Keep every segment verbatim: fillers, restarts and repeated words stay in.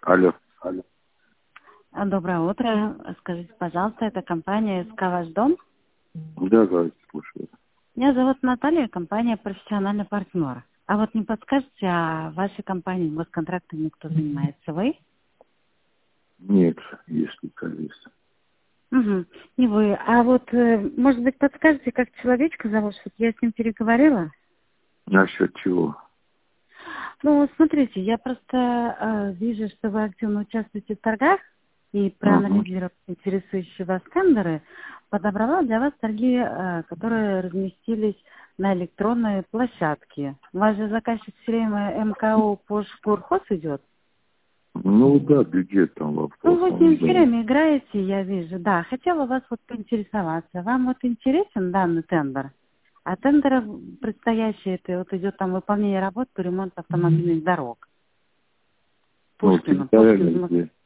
Алло. Алло. Доброе утро. Скажите, пожалуйста, это компания СК «Ваш дом»? Да, говорите, слушаю. Меня зовут Наталья, компания «Профессиональный партнер». А вот не подскажете, а в вашей компании госконтрактами кто занимается? Вы? Нет, есть специалист. Угу. Не вы. А вот, э, может быть, подскажете, как человечка зовут, чтобы я с ним переговорила? Насчет чего? Ну, смотрите, я просто э, вижу, что вы активно участвуете в торгах, и Угу. проанализировав интересующие вас тендеры, подобрала для вас торги, э, которые разместились на электронной площадке. У вас же заказчик все время эм ка о по Шкурхоз идет. Ну да, бюджет там Ну, вопрос. вы с Он, ним все да. время играете, я вижу. Да, хотела вас вот поинтересоваться. Вам вот интересен данный тендер? А тендер предстоящий, это вот идет там выполнение работ по ремонту автомобильных дорог. Ну, Пушкина, территориально Пушкин, где?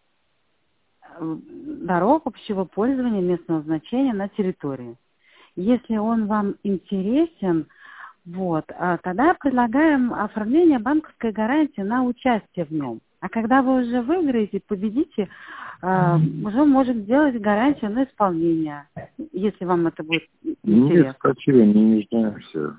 дорог общего пользования местного значения на территории. Если он вам интересен, вот, а тогда предлагаем оформление банковской гарантии на участие в нем. А когда вы уже выиграете, победите, э, уже можем сделать гарантию на исполнение, если вам это будет Нет, интересно. скачивай, не нуждаемся.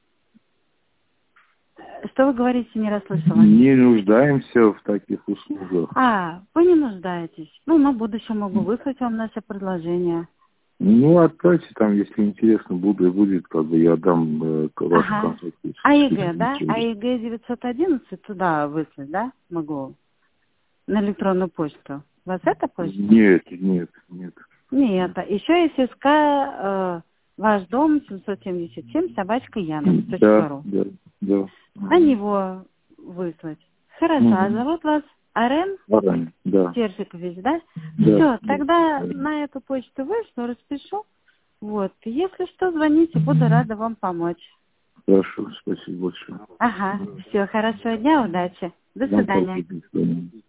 Что вы говорите, не расслышала? Не нуждаемся в таких услугах. А, вы не нуждаетесь. Ну, на будущее могу выслать вам наше предложение. Ну, отправьте там, если интересно, буду, будет, как бы я дам э, к- вашу Ага. консультацию. А е гэ, да? А е гэ девятьсот одиннадцать туда выслать, да? Могу. На электронную почту. У вас эта почта? Нет, нет, нет. Нет. Еще есть СК э, «Ваш дом» семьсот семьдесят семь собачка Яндекс точка Да, ру. да, да. На него выслать. Хорошо. А Угу. зовут вас Арен Барань, да. Терсикович, да? Да, Все, да. тогда на эту почту вышлю, распишу. Вот. Если что, звоните, буду рада вам помочь. Хорошо, спасибо большое. Ага. Все, хорошего дня, удачи. До Вам свидания. также до свидания.